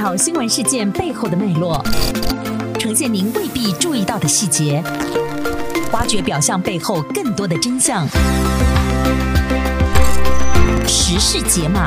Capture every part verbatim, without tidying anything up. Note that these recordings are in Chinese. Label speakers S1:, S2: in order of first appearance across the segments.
S1: 讨新闻事件背后的脉络，呈现您未必注意到的细节，挖掘表象背后更多的真相。时事解码。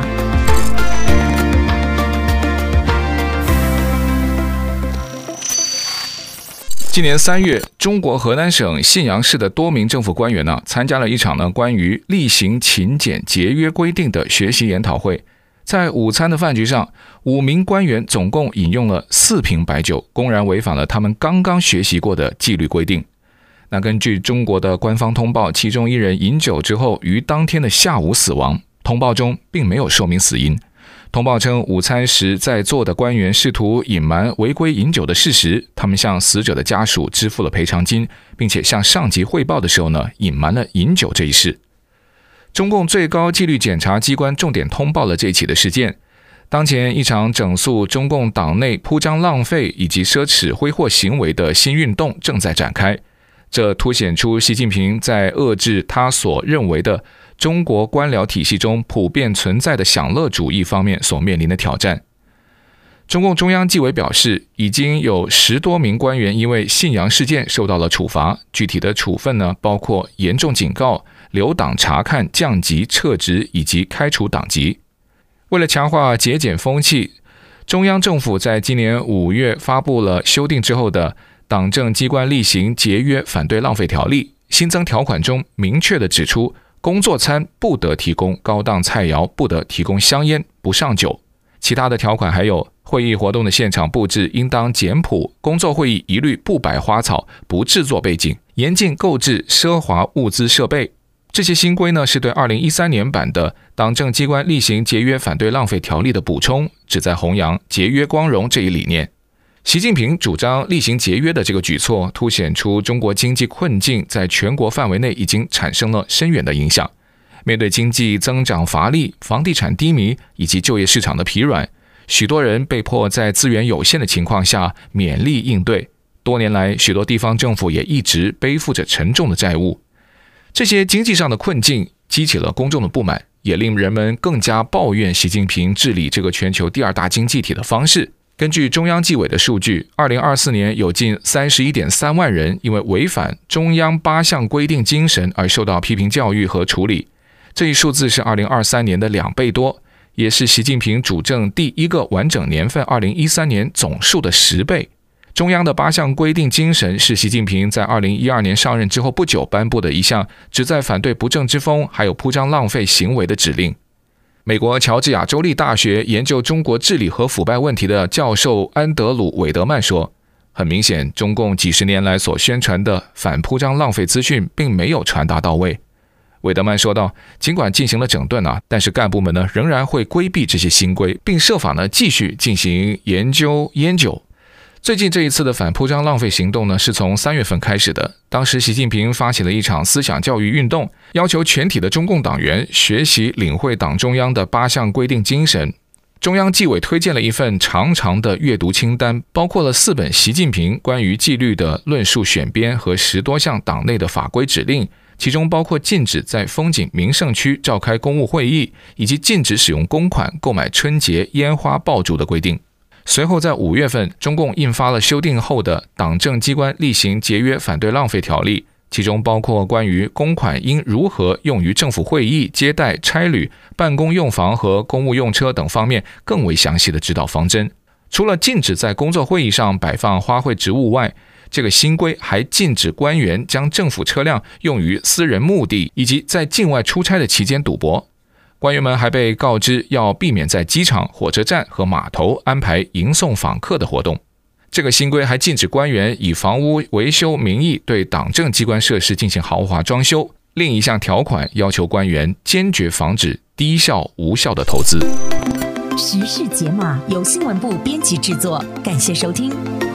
S2: 今年三月，中国河南省信阳市的多名政府官员呢，参加了一场呢关于厉行勤俭节约规定的学习研讨会。在午餐的饭局上，五名官员总共饮用了四瓶白酒，公然违反了他们刚刚学习过的纪律规定。那根据中国的官方通报，其中一人饮酒之后于当天的下午死亡，通报中并没有说明死因。通报称，午餐时在座的官员试图隐瞒违规饮酒的事实，他们向死者的家属支付了赔偿金，并且向上级汇报的时候呢，隐瞒了饮酒这一事。中共最高纪律检察机关重点通报了这起的事件。当前一场整肃中共党内铺张浪费以及奢侈挥霍行为的新运动正在展开，这凸显出习近平在遏制他所认为的中国官僚体系中普遍存在的享乐主义方面所面临的挑战。中共中央纪委表示，已经有十多名官员因为信阳事件受到了处罚，具体的处分呢，包括严重警告、留党察看、降级、撤职以及开除党籍。为了强化节俭风气，中央政府在今年五月发布了修订之后的党政机关厉行节约反对浪费条例，新增条款中明确地指出，工作餐不得提供高档菜肴，不得提供香烟，不上酒。其他的条款还有，会议活动的现场布置应当简朴，工作会议一律不摆花草，不制作背景，严禁购置奢华物资设备。这些新规呢，是对二零一三年版的党政机关厉行节约反对浪费条例的补充，旨在弘扬节约光荣这一理念。习近平主张厉行节约的这个举措，凸显出中国经济困境在全国范围内已经产生了深远的影响。面对经济增长乏力、房地产低迷以及就业市场的疲软，许多人被迫在资源有限的情况下勉力应对。多年来，许多地方政府也一直背负着沉重的债务。这些经济上的困境激起了公众的不满，也令人们更加抱怨习近平治理这个全球第二大经济体的方式。根据中央纪委的数据，二零二四年有近 三十一点三万人因为违反中央八项规定精神而受到批评教育和处理，这一数字是二零二三年的两倍多，也是习近平主政第一个完整年份二零一三年总数的十倍。中央的八项规定精神是习近平在二零一二年上任之后不久颁布的一项旨在反对不正之风还有铺张浪费行为的指令。美国乔治亚州立大学研究中国治理和腐败问题的教授安德鲁·韦德曼说，很明显，中共几十年来所宣传的反铺张浪费资讯并没有传达到位。韦德曼说道，尽管进行了整顿啊，但是干部们呢仍然会规避这些新规，并设法呢继续进行研究烟酒。最近这一次的反铺张浪费行动呢，是从三月份开始的。当时习近平发起了一场思想教育运动，要求全体的中共党员学习领会党中央的八项规定精神。中央纪委推荐了一份长长的阅读清单，包括了四本习近平关于纪律的论述选编和十多项党内的法规指令，其中包括禁止在风景名胜区召开公务会议，以及禁止使用公款购买春节烟花爆竹的规定。随后在五月份，中共印发了修订后的党政机关厉行节约反对浪费条例，其中包括关于公款应如何用于政府会议、接待、差旅、办公用房和公务用车等方面更为详细的指导方针。除了禁止在工作会议上摆放花卉植物外，这个新规还禁止官员将政府车辆用于私人目的，以及在境外出差的期间赌博。官员们还被告知要避免在机场、火车站和码头安排迎送访客的活动。这个新规还禁止官员以房屋维修名义对党政机关设施进行豪华装修。另一项条款要求官员坚决防止低效无效的投资。
S1: 时事解码由新闻部编辑制作，感谢收听。